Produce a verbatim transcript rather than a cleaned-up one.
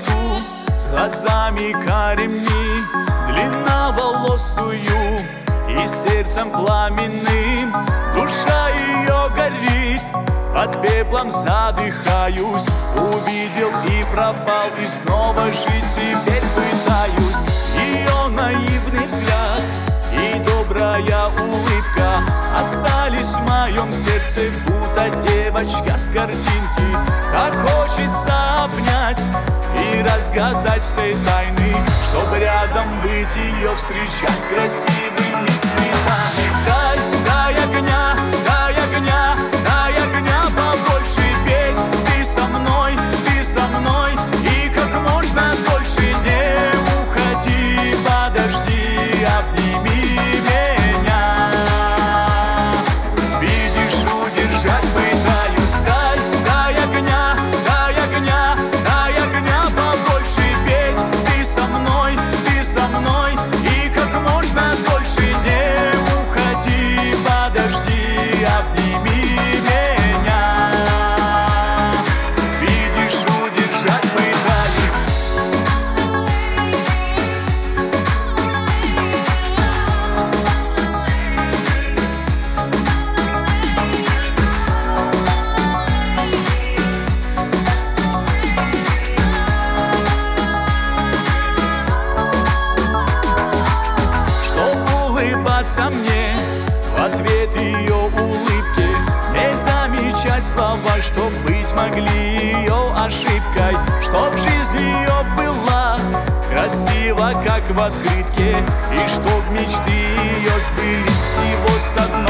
девочку с глазами карими, длинноволосую и сердцем пламенным. Душа ее горит, под пеплом задыхаюсь. Увидел и пропал, и снова жить теперь пытаюсь. Ее наивный взгляд и добрая улыбка остались в моем сердце, будто девочка с картинки. Так хочется обнять и разгадать все тайны, чтобы рядом быть, ее встречать с красивыми цветами. Дай, дай огня, дай огня, дай огня побольше, ведь ты со мной, ты со мной, и как можно дольше не уходи, подожди, обними меня. Видишь, удержать пытаюсь. Дай, дай огня, дай огня, дай огня побольше, ведь ты со мной, ты со мной, и как можно дольше не уходи, подожди, обними меня. Видишь, удержать пытаюсь. Улыбаться мне в ответ ее улыбки, не замечать слова, чтоб быть могли ее ошибкой, чтоб жизнь ее была красива, как в открытке, и чтоб мечты ее сбылись всего с одной